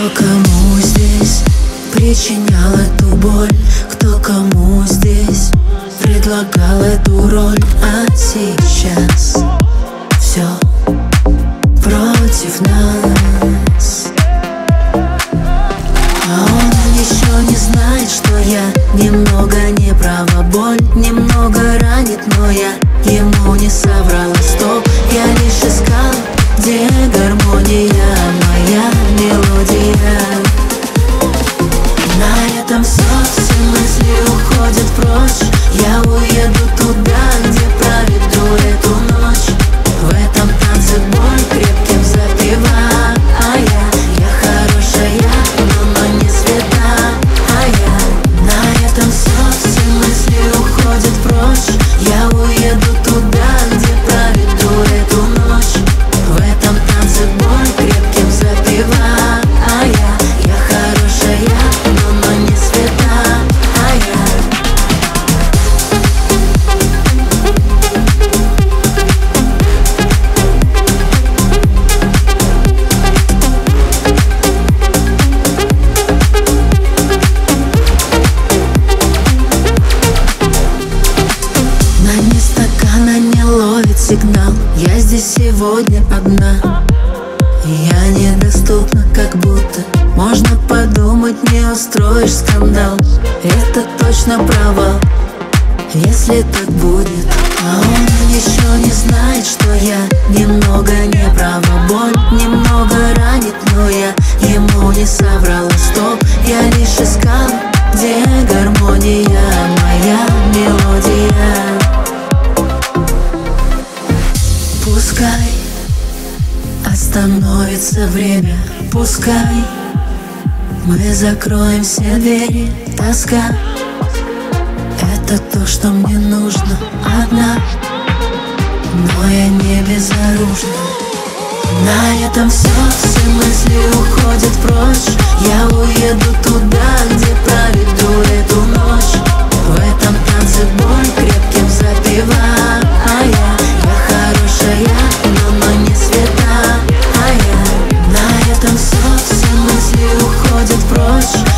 кому здесь причинял эту боль? Кто кому здесь предлагал эту роль? А сейчас все против нас. А он еще не знает, что я немного не права. Боль немного ранит, но я ему не соврала. Стоп, я лишь искала, где гармония, моя мелодия. На этом все мысли уходят прочь. Я уеду туда, где проведу эту ночь. В этом танце боль крепким запиваю. Я хорошая, но не святая. На этом все мысли уходят прочь. Я уеду туда, где проведу эту ночь. В этом танце боль крепким запиваю. Я хорошая, но не святая. На дне стакана не ловит сигнал. Я здесь сегодня одна. Я недоступна, как будто можно подумать, не устроишь скандал. Это точно провал, если так будет. А он еще не знает, что я немного не права. Боль немного ранит, но я ему не соврала. Стоп, я лишь искала, где гармония, моя мелодия. Пускай остановится время, пускай мы закроем все двери. Тоска — это то, что мне нужно. Одна, но я не безоружна. На этом все мысли уходят прочь. Я уеду туда, где проведу эту ночь. В этом танце боль крепким запиваю. Я хорошая, но не святая. На этом все мысли уходят прочь.